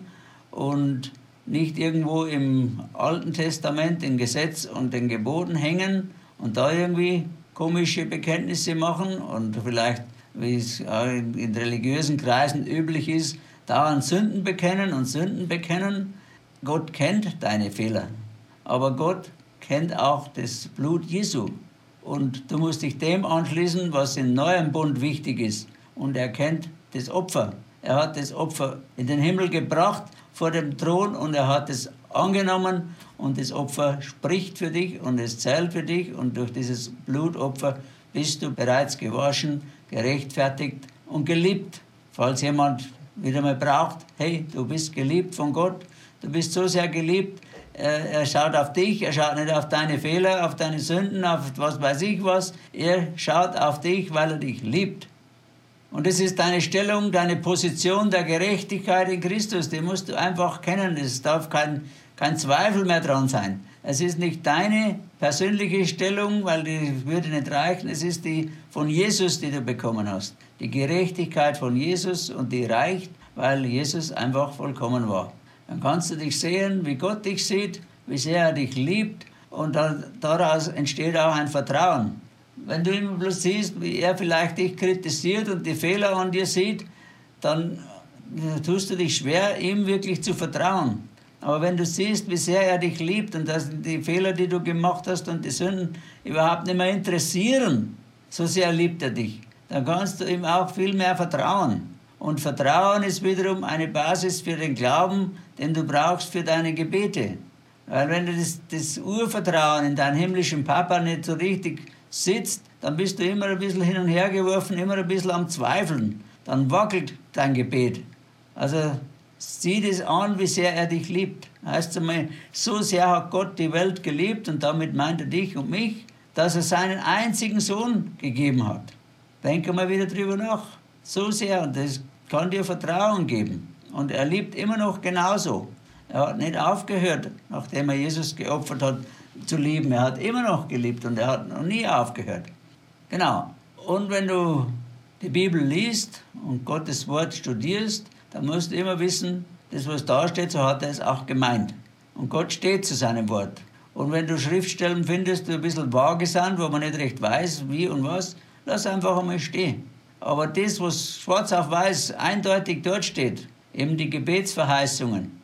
und nicht irgendwo im Alten Testament, im Gesetz und den Geboten hängen und da irgendwie komische Bekenntnisse machen und vielleicht, wie es in religiösen Kreisen üblich ist, dauernd Sünden bekennen und Sünden bekennen. Gott kennt deine Fehler, aber Gott kennt auch das Blut Jesu und du musst dich dem anschließen, was im neuen Bund wichtig ist. Und er kennt das Opfer. Er hat das Opfer in den Himmel gebracht vor dem Thron und er hat es angenommen und das Opfer spricht für dich und es zählt für dich und durch dieses Blutopfer bist du bereits gewaschen, gerechtfertigt und geliebt. Falls jemand wieder mal braucht, hey, du bist geliebt von Gott, du bist so sehr geliebt, er schaut auf dich, er schaut nicht auf deine Fehler, auf deine Sünden, auf was weiß ich was, er schaut auf dich, weil er dich liebt. Und das ist deine Stellung, deine Position der Gerechtigkeit in Christus. Die musst du einfach kennen. Es darf kein Zweifel mehr dran sein. Es ist nicht deine persönliche Stellung, weil die würde nicht reichen. Es ist die von Jesus, die du bekommen hast. Die Gerechtigkeit von Jesus, und die reicht, weil Jesus einfach vollkommen war. Dann kannst du dich sehen, wie Gott dich sieht, wie sehr er dich liebt, und daraus entsteht auch ein Vertrauen. Wenn du immer bloß siehst, wie er vielleicht dich kritisiert und die Fehler an dir sieht, dann tust du dich schwer, ihm wirklich zu vertrauen. Aber wenn du siehst, wie sehr er dich liebt und dass die Fehler, die du gemacht hast und die Sünden überhaupt nicht mehr interessieren, so sehr liebt er dich, dann kannst du ihm auch viel mehr vertrauen. Und Vertrauen ist wiederum eine Basis für den Glauben, den du brauchst für deine Gebete. Weil wenn du das Urvertrauen in deinen himmlischen Papa nicht so richtig sitzt, dann bist du immer ein bisschen hin und her geworfen, immer ein bisschen am Zweifeln. Dann wackelt dein Gebet. Also sieh das an, wie sehr er dich liebt. Heißt einmal, so sehr hat Gott die Welt geliebt, und damit meint er dich und mich, dass er seinen einzigen Sohn gegeben hat. Denk mal wieder drüber nach. So sehr, und das kann dir Vertrauen geben. Und er liebt immer noch genauso. Er hat nicht aufgehört, nachdem er Jesus geopfert hat, zu lieben. Er hat immer noch geliebt und er hat noch nie aufgehört. Genau. Und wenn du die Bibel liest und Gottes Wort studierst, dann musst du immer wissen, das, was da steht, so hat er es auch gemeint. Und Gott steht zu seinem Wort. Und wenn du Schriftstellen findest, die ein bisschen vage sind, wo man nicht recht weiß, wie und was, lass einfach einmal stehen. Aber das, was schwarz auf weiß eindeutig dort steht, eben die Gebetsverheißungen,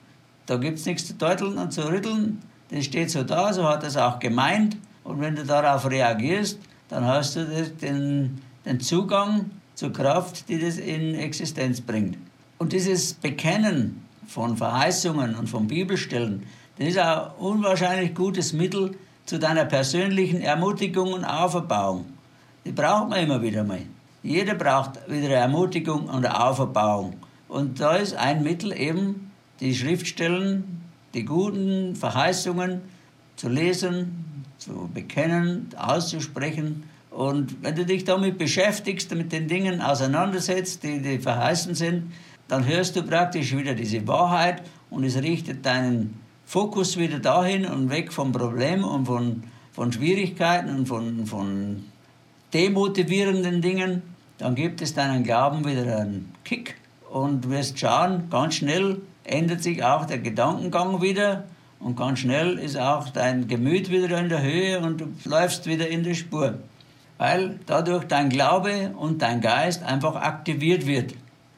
Da gibt es nichts zu deuteln und zu rütteln. Das steht so da, so hat es auch gemeint. Und wenn du darauf reagierst, dann hast du den Zugang zur Kraft, die das in Existenz bringt. Und dieses Bekennen von Verheißungen und von Bibelstellen, das ist ein unwahrscheinlich gutes Mittel zu deiner persönlichen Ermutigung und Auferbauung. Die braucht man immer wieder mal. Jeder braucht wieder eine Ermutigung und eine Auferbauung. Und da ist ein Mittel eben, die Schriftstellen, die guten Verheißungen zu lesen, zu bekennen, auszusprechen. Und wenn du dich damit beschäftigst, mit den Dingen auseinandersetzt, die verheißen sind, dann hörst du praktisch wieder diese Wahrheit und es richtet deinen Fokus wieder dahin und weg vom Problem und von Schwierigkeiten und von demotivierenden Dingen. Dann gibt es deinen Glauben wieder einen Kick und du wirst schauen, ganz schnell ändert sich auch der Gedankengang wieder und ganz schnell ist auch dein Gemüt wieder in der Höhe und du läufst wieder in der Spur. Weil dadurch dein Glaube und dein Geist einfach aktiviert wird.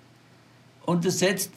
Und du setzt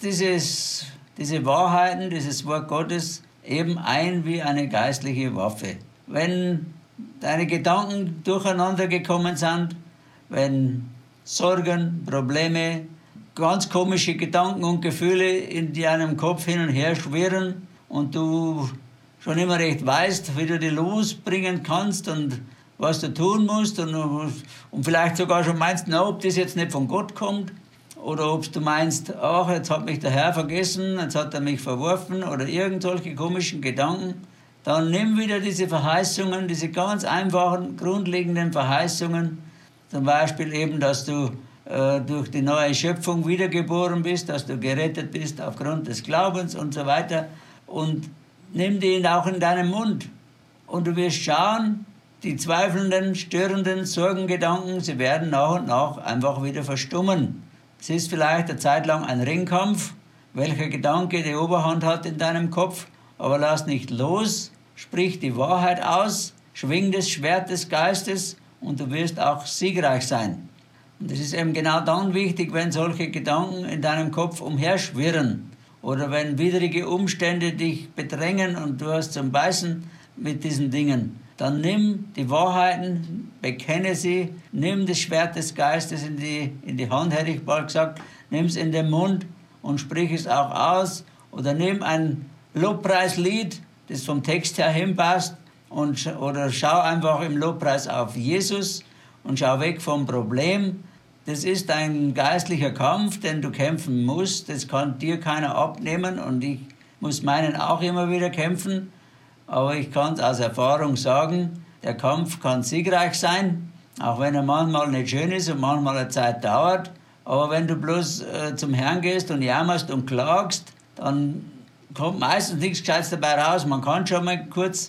diese Wahrheiten, dieses Wort Gottes eben ein wie eine geistliche Waffe. Wenn deine Gedanken durcheinander gekommen sind, wenn Sorgen, Probleme, ganz komische Gedanken und Gefühle in deinem Kopf hin und her schwirren und du schon immer recht weißt, wie du die losbringen kannst und was du tun musst und vielleicht sogar schon meinst, na, ob das jetzt nicht von Gott kommt oder ob du meinst, ach, jetzt hat mich der Herr vergessen, jetzt hat er mich verworfen oder irgend solche komischen Gedanken, dann nimm wieder diese Verheißungen, diese ganz einfachen, grundlegenden Verheißungen, zum Beispiel eben, dass du durch die neue Schöpfung wiedergeboren bist, dass du gerettet bist aufgrund des Glaubens und so weiter und nimm die auch in deinen Mund und du wirst schauen, die zweifelnden, störenden Sorgengedanken, sie werden nach und nach einfach wieder verstummen. Es ist vielleicht eine Zeit lang ein Ringkampf, welcher Gedanke die Oberhand hat in deinem Kopf, aber lass nicht los, sprich die Wahrheit aus, schwing das Schwert des Geistes und du wirst auch siegreich sein. Und es ist eben genau dann wichtig, wenn solche Gedanken in deinem Kopf umherschwirren oder wenn widrige Umstände dich bedrängen und du hast zum Beißen mit diesen Dingen. Dann nimm die Wahrheiten, bekenne sie, nimm das Schwert des Geistes in die Hand, hätte ich bald gesagt, nimm es in den Mund und sprich es auch aus. Oder nimm ein Lobpreislied, das vom Text her hinpasst, oder schau einfach im Lobpreis auf Jesus und schau weg vom Problem. Das ist ein geistlicher Kampf, den du kämpfen musst. Das kann dir keiner abnehmen und ich muss meinen auch immer wieder kämpfen. Aber ich kann es aus Erfahrung sagen, der Kampf kann siegreich sein, auch wenn er manchmal nicht schön ist und manchmal eine Zeit dauert. Aber wenn du bloß zum Herrn gehst und jammerst und klagst, dann kommt meistens nichts Gescheites dabei raus. Man kann schon mal kurz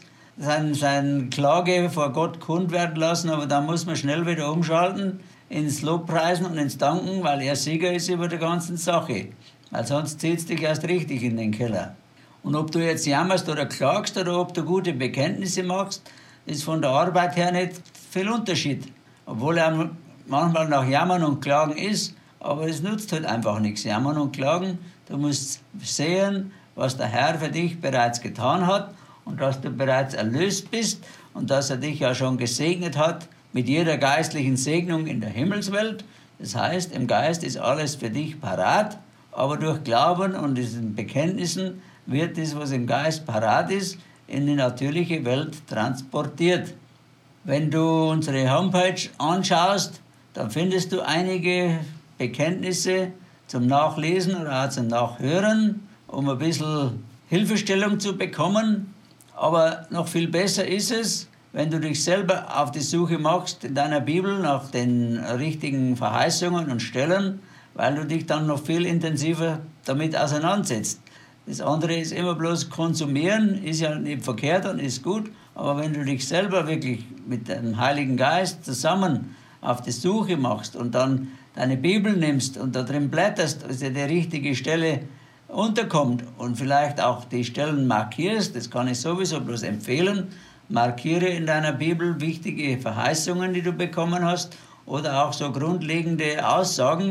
seine Klage vor Gott kund werden lassen, aber dann muss man schnell wieder umschalten ins Lobpreisen und ins Danken, weil er Sieger ist über der ganzen Sache. Weil sonst zieht es dich erst richtig in den Keller. Und ob du jetzt jammerst oder klagst oder ob du gute Bekenntnisse machst, ist von der Arbeit her nicht viel Unterschied. Obwohl er manchmal nach Jammern und Klagen ist, aber es nutzt halt einfach nichts. Jammern und Klagen, du musst sehen, was der Herr für dich bereits getan hat und dass du bereits erlöst bist und dass er dich ja schon gesegnet hat mit jeder geistlichen Segnung in der Himmelswelt. Das heißt, im Geist ist alles für dich parat, aber durch Glauben und diesen Bekenntnissen wird das, was im Geist parat ist, in die natürliche Welt transportiert. Wenn du unsere Homepage anschaust, dann findest du einige Bekenntnisse zum Nachlesen oder auch zum Nachhören, um ein bisschen Hilfestellung zu bekommen. Aber noch viel besser ist es, wenn du dich selber auf die Suche machst in deiner Bibel nach den richtigen Verheißungen und Stellen, weil du dich dann noch viel intensiver damit auseinandersetzt. Das andere ist immer bloß konsumieren, ist ja nicht verkehrt und ist gut, aber wenn du dich selber wirklich mit dem Heiligen Geist zusammen auf die Suche machst und dann deine Bibel nimmst und da drin blätterst, dass dir die richtige Stelle unterkommt und vielleicht auch die Stellen markierst, das kann ich sowieso bloß empfehlen, markiere in deiner Bibel wichtige Verheißungen, die du bekommen hast oder auch so grundlegende Aussagen,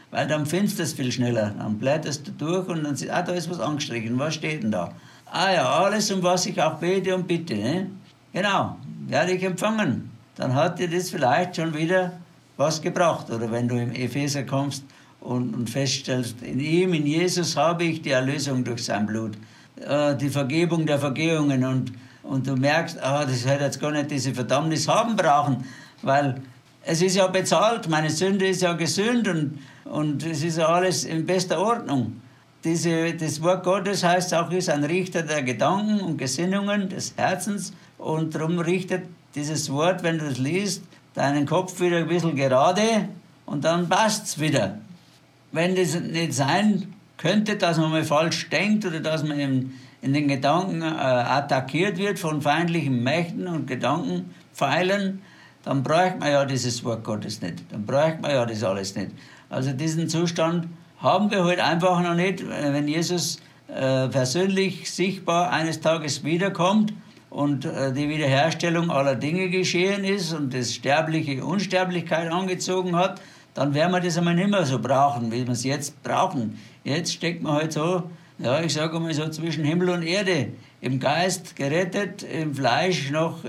weil dann findest du es viel schneller. Dann blätterst du durch und dann siehst du, da ist was angestrichen, was steht denn da? Ah ja, alles, um was ich auch bete und bitte. Ne? Genau, werde ich empfangen. Dann hat dir das vielleicht schon wieder was gebracht. Oder wenn du im Epheser kommst und feststellst, in ihm, in Jesus habe ich die Erlösung durch sein Blut, die Vergebung der Vergehungen und du merkst, das hätte jetzt gar nicht diese Verdammnis haben brauchen, weil es ist ja bezahlt, meine Sünde ist ja gesühnt und es ist ja alles in bester Ordnung. Das Wort Gottes heißt auch, ist ein Richter der Gedanken und Gesinnungen des Herzens und darum richtet dieses Wort, wenn du es liest, deinen Kopf wieder ein bisschen gerade und dann passt es wieder. Wenn das nicht sein könnte, dass man mal falsch denkt oder dass man in den Gedanken attackiert wird von feindlichen Mächten und Gedankenpfeilen, dann bräuchte man ja dieses Wort Gottes nicht. Dann bräuchte man ja das alles nicht. Also diesen Zustand haben wir heute einfach noch nicht, wenn Jesus persönlich sichtbar eines Tages wiederkommt und die Wiederherstellung aller Dinge geschehen ist und das Sterbliche Unsterblichkeit angezogen hat, dann werden wir das einmal nicht mehr so brauchen, wie wir es jetzt brauchen. Jetzt steckt man halt so, ja, ich sage mal so zwischen Himmel und Erde, im Geist gerettet, im Fleisch noch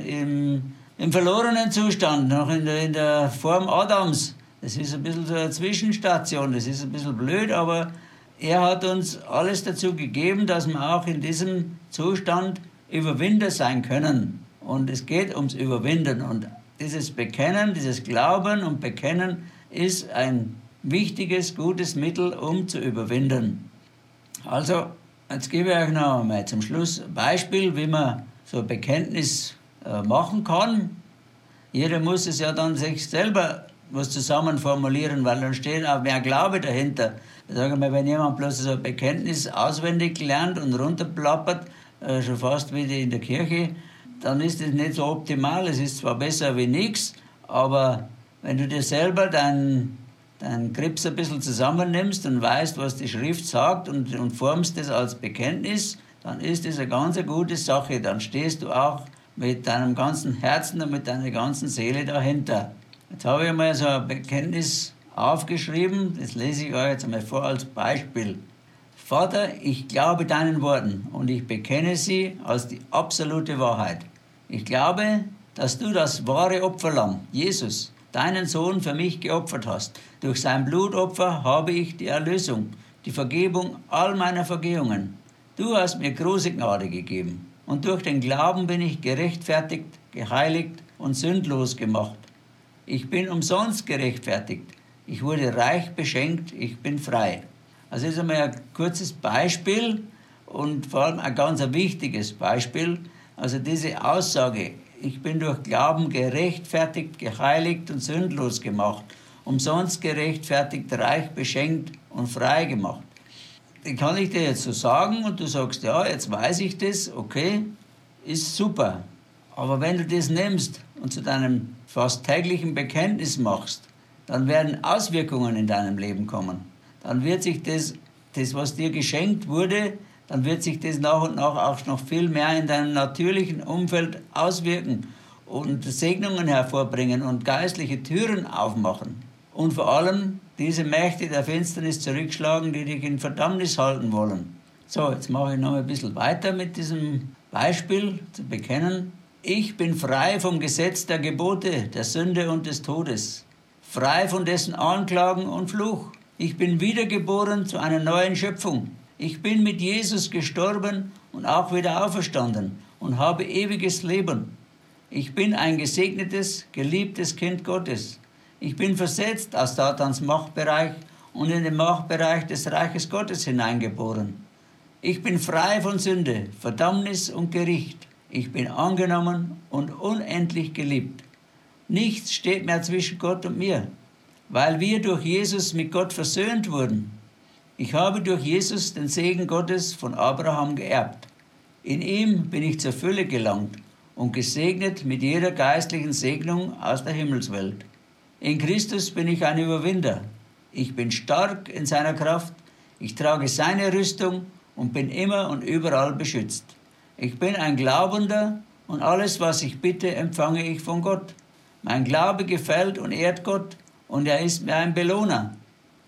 im verlorenen Zustand, noch in der Form Adams. Das ist ein bisschen so eine Zwischenstation, das ist ein bisschen blöd, aber er hat uns alles dazu gegeben, dass wir auch in diesem Zustand Überwinder sein können. Und es geht ums Überwinden. Und dieses Bekennen, dieses Glauben und Bekennen ist ein wichtiges, gutes Mittel, um zu überwinden. Also, jetzt gebe ich euch noch einmal zum Schluss ein Beispiel, wie man so ein Bekenntnis machen kann. Jeder muss es ja dann sich selber was zusammen formulieren, weil dann steht auch mehr Glaube dahinter. Sagen wir mal, wenn jemand bloß so ein Bekenntnis auswendig lernt und runterplappert, schon fast wie in der Kirche, dann ist das nicht so optimal. Es ist zwar besser wie nichts, aber wenn du dir selber deinen Grips ein bisschen zusammennimmst und weißt, was die Schrift sagt und formst das als Bekenntnis, dann ist das eine ganz gute Sache. Dann stehst du auch mit deinem ganzen Herzen und mit deiner ganzen Seele dahinter. Jetzt habe ich mal so ein Bekenntnis aufgeschrieben, das lese ich euch jetzt einmal vor als Beispiel. Vater, ich glaube deinen Worten und ich bekenne sie als die absolute Wahrheit. Ich glaube, dass du das wahre Opferlamm, Jesus, deinen Sohn für mich geopfert hast. Durch sein Blutopfer habe ich die Erlösung, die Vergebung all meiner Vergehungen. Du hast mir große Gnade gegeben und durch den Glauben bin ich gerechtfertigt, geheiligt und sündlos gemacht. Ich bin umsonst gerechtfertigt. Ich wurde reich beschenkt, ich bin frei. Also das ist einmal ein kurzes Beispiel und vor allem ein ganz wichtiges Beispiel. Also diese Aussage, ich bin durch Glauben gerechtfertigt, geheiligt und sündlos gemacht, umsonst gerechtfertigt, reich beschenkt und frei gemacht. Den kann ich dir jetzt so sagen und du sagst, ja, jetzt weiß ich das, okay, ist super. Aber wenn du das nimmst und zu deinem fast täglichen Bekenntnis machst, dann werden Auswirkungen in deinem Leben kommen. Dann wird sich das, was dir geschenkt wurde, dann wird sich das nach und nach auch noch viel mehr in deinem natürlichen Umfeld auswirken und Segnungen hervorbringen und geistliche Türen aufmachen. Und vor allem diese Mächte der Finsternis zurückschlagen, die dich in Verdammnis halten wollen. So, jetzt mache ich noch ein bisschen weiter mit diesem Beispiel zu bekennen. Ich bin frei vom Gesetz der Gebote, der Sünde und des Todes, frei von dessen Anklagen und Fluch. Ich bin wiedergeboren zu einer neuen Schöpfung. Ich bin mit Jesus gestorben und auch wieder auferstanden und habe ewiges Leben. Ich bin ein gesegnetes, geliebtes Kind Gottes. Ich bin versetzt aus Satans Machtbereich und in den Machtbereich des Reiches Gottes hineingeboren. Ich bin frei von Sünde, Verdammnis und Gericht. Ich bin angenommen und unendlich geliebt. Nichts steht mehr zwischen Gott und mir, weil wir durch Jesus mit Gott versöhnt wurden. Ich habe durch Jesus den Segen Gottes von Abraham geerbt. In ihm bin ich zur Fülle gelangt und gesegnet mit jeder geistlichen Segnung aus der Himmelswelt. In Christus bin ich ein Überwinder. Ich bin stark in seiner Kraft, ich trage seine Rüstung und bin immer und überall beschützt. Ich bin ein Glaubender und alles, was ich bitte, empfange ich von Gott. Mein Glaube gefällt und ehrt Gott und er ist mir ein Belohner.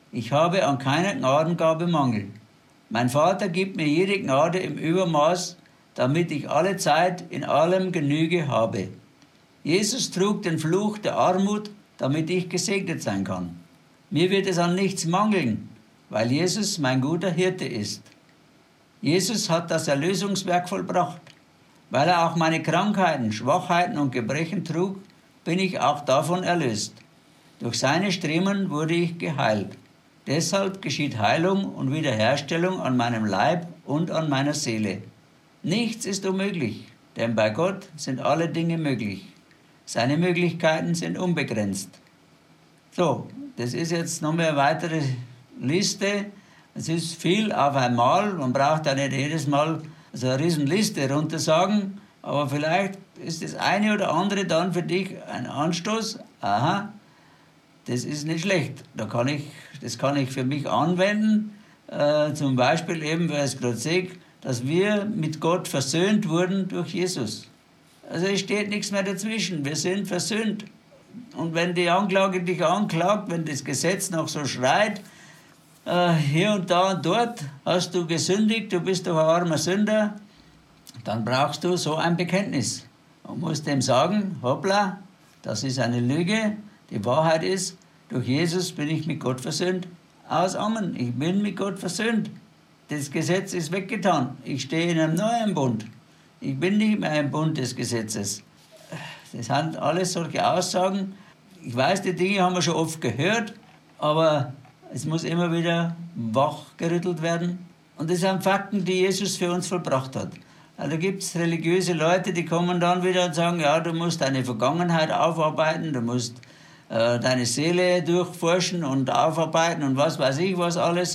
Ich habe an keiner Gnadengabe Mangel. Mein Vater gibt mir jede Gnade im Übermaß, damit ich alle Zeit in allem Genüge habe. Jesus trug den Fluch der Armut, damit ich gesegnet sein kann. Mir wird es an nichts mangeln, weil Jesus mein guter Hirte ist. Jesus hat das Erlösungswerk vollbracht. Weil er auch meine Krankheiten, Schwachheiten und Gebrechen trug, bin ich auch davon erlöst. Durch seine Striemen wurde ich geheilt. Deshalb geschieht Heilung und Wiederherstellung an meinem Leib und an meiner Seele. Nichts ist unmöglich, denn bei Gott sind alle Dinge möglich. Seine Möglichkeiten sind unbegrenzt. So, das ist jetzt noch eine weitere Liste. Es ist viel auf einmal. Man braucht ja nicht jedes Mal so eine riesen Liste runtersagen, aber vielleicht ist das eine oder andere dann für dich ein Anstoß. Aha, das ist nicht schlecht. Das kann ich für mich anwenden. Zum Beispiel eben, weil ich gerade sehe, dass wir mit Gott versöhnt wurden durch Jesus. Also es steht nichts mehr dazwischen. Wir sind versöhnt. Und wenn die Anklage dich anklagt, wenn das Gesetz noch so schreit, hier und da und dort hast du gesündigt, du bist doch ein armer Sünder, dann brauchst du so ein Bekenntnis. Und musst dem sagen, hoppla, das ist eine Lüge, die Wahrheit ist, durch Jesus bin ich mit Gott versöhnt. Aus Amen, ich bin mit Gott versöhnt. Das Gesetz ist weggetan. Ich stehe in einem neuen Bund. Ich bin nicht mehr im Bund des Gesetzes. Das sind alles solche Aussagen. Ich weiß, die Dinge haben wir schon oft gehört, aber es muss immer wieder wachgerüttelt werden. Und das sind Fakten, die Jesus für uns vollbracht hat. Also da gibt es religiöse Leute, die kommen dann wieder und sagen, ja, du musst deine Vergangenheit aufarbeiten, du musst deine Seele durchforschen und aufarbeiten und was weiß ich was alles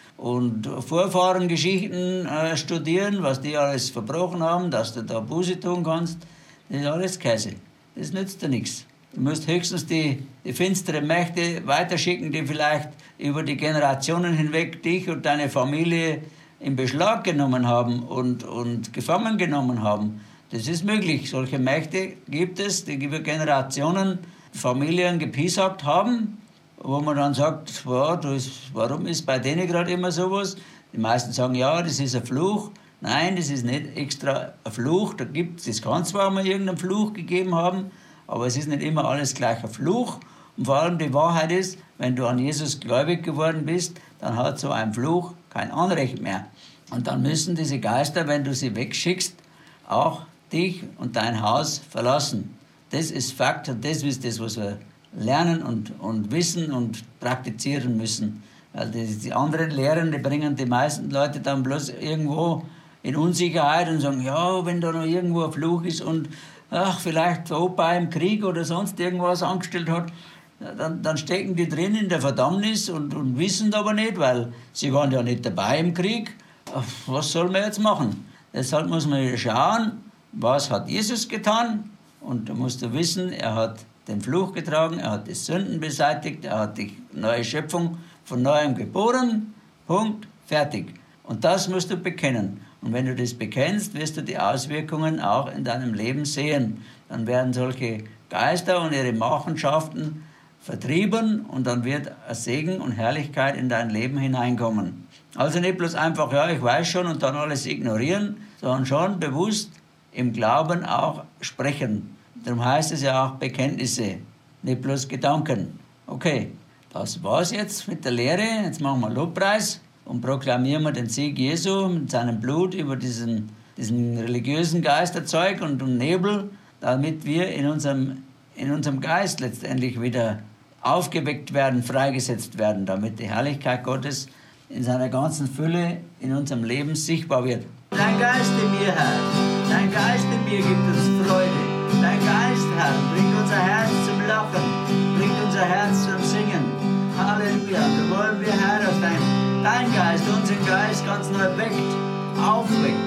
und Vorfahrengeschichten studieren, was die alles verbrochen haben, dass du da Buße tun kannst. Das ist alles Käse. Das nützt dir nichts. Du musst höchstens die finsteren Mächte weiterschicken, die vielleicht über die Generationen hinweg dich und deine Familie in Beschlag genommen haben und gefangen genommen haben. Das ist möglich. Solche Mächte gibt es, die über Generationen Familien gepiesackt haben, wo man dann sagt, ja, warum ist bei denen gerade immer sowas? Die meisten sagen, ja, das ist ein Fluch. Nein, das ist nicht extra ein Fluch. Es kann zwar mal irgendeinen Fluch gegeben haben, aber es ist nicht immer alles gleich ein Fluch. Und vor allem die Wahrheit ist, wenn du an Jesus gläubig geworden bist, dann hat so ein Fluch kein Anrecht mehr. Und dann müssen diese Geister, wenn du sie wegschickst, auch dich und dein Haus verlassen. Das ist Fakt und das ist das, was wir lernen und wissen und praktizieren müssen. Weil die anderen Lehren, die bringen die meisten Leute dann bloß irgendwo in Unsicherheit und sagen, ja, wenn da noch irgendwo ein Fluch ist und ach, vielleicht der Opa im Krieg oder sonst irgendwas angestellt hat, dann stecken die drin in der Verdammnis und wissen aber nicht, weil sie waren ja nicht dabei im Krieg. Was soll man jetzt machen? Deshalb muss man schauen, was hat Jesus getan? Und da musst du wissen, er hat den Fluch getragen, er hat die Sünden beseitigt, er hat die neue Schöpfung von neuem geboren. Punkt, fertig. Und das musst du bekennen. Und wenn du das bekennst, wirst du die Auswirkungen auch in deinem Leben sehen. Dann werden solche Geister und ihre Machenschaften vertrieben und dann wird ein Segen und Herrlichkeit in dein Leben hineinkommen. Also nicht bloß einfach, ja, ich weiß schon und dann alles ignorieren, sondern schon bewusst im Glauben auch sprechen. Darum heißt es ja auch Bekenntnisse, nicht bloß Gedanken. Okay, das war's jetzt mit der Lehre. Jetzt machen wir Lobpreis und proklamieren wir den Sieg Jesu mit seinem Blut über diesen religiösen Geisterzeug und Nebel, damit wir in unserem Geist letztendlich wieder aufgeweckt werden, freigesetzt werden, damit die Herrlichkeit Gottes in seiner ganzen Fülle in unserem Leben sichtbar wird. Dein Geist in mir, Herr, dein Geist in mir gibt uns Freude. Dein Geist, Herr, bringt unser Herz zum Lachen, bringt unser Herz zum Singen. Halleluja, da wollen wir, Herr, dass dein Geist unseren Geist ganz neu weckt, aufweckt,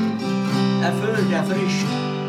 erfüllt, erfrischt.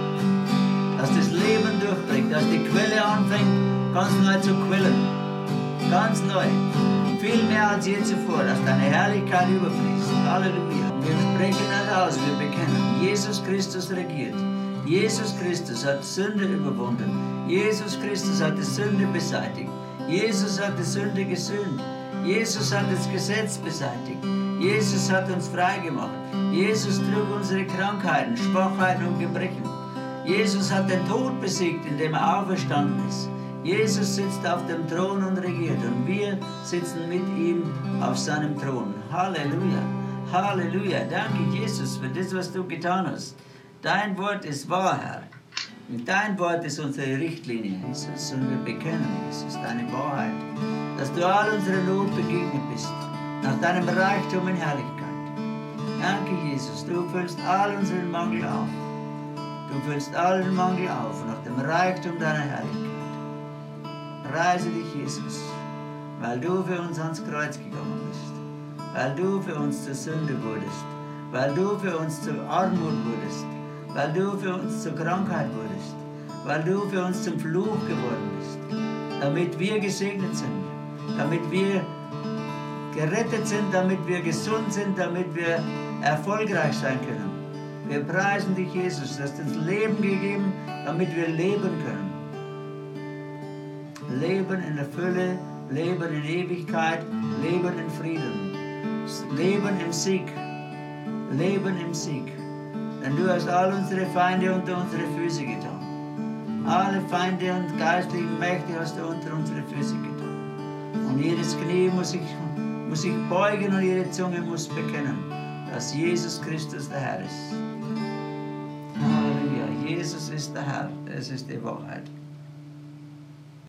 Dass das Leben durchbringt, dass die Quelle anfängt, ganz neu zu quillen. Ganz neu. Viel mehr als je zuvor, dass deine Herrlichkeit überfließt. Halleluja. Wir sprechen das aus, wir bekennen, Jesus Christus regiert. Jesus Christus hat Sünde überwunden. Jesus Christus hat die Sünde beseitigt. Jesus hat die Sünde gesühnt. Jesus hat das Gesetz beseitigt. Jesus hat uns frei gemacht. Jesus trug unsere Krankheiten, Schwachheiten und Gebrechen. Jesus hat den Tod besiegt, indem er auferstanden ist. Jesus sitzt auf dem Thron und regiert und wir sitzen mit ihm auf seinem Thron. Halleluja, Halleluja. Danke, Jesus, für das, was du getan hast. Dein Wort ist wahr, Herr. Und dein Wort ist unsere Richtlinie, Jesus. Und wir bekennen, Jesus, deine Wahrheit, dass du all unserer Not begegnet bist, nach deinem Reichtum in Herrlichkeit. Danke, Jesus, du füllst all unseren Mangel auf. Du füllst allen Mangel auf nach dem Reichtum deiner Herrlichkeit. Preise dich, Jesus, weil du für uns ans Kreuz gegangen bist, weil du für uns zur Sünde wurdest, weil du für uns zur Armut wurdest, weil du für uns zur Krankheit wurdest, weil du für uns zum Fluch geworden bist, damit wir gesegnet sind, damit wir gerettet sind, damit wir gesund sind, damit wir erfolgreich sein können. Wir preisen dich, Jesus, du hast uns Leben gegeben, damit wir leben können. Leben in der Fülle, Leben in Ewigkeit, Leben in Frieden, Leben im Sieg, Leben im Sieg. Denn du hast all unsere Feinde unter unsere Füße getan. Alle Feinde und geistlichen Mächte hast du unter unsere Füße getan. Und jedes Knie muss sich beugen und jede Zunge muss bekennen, dass Jesus Christus der Herr ist. Halleluja, Jesus ist der Herr, das ist die Wahrheit.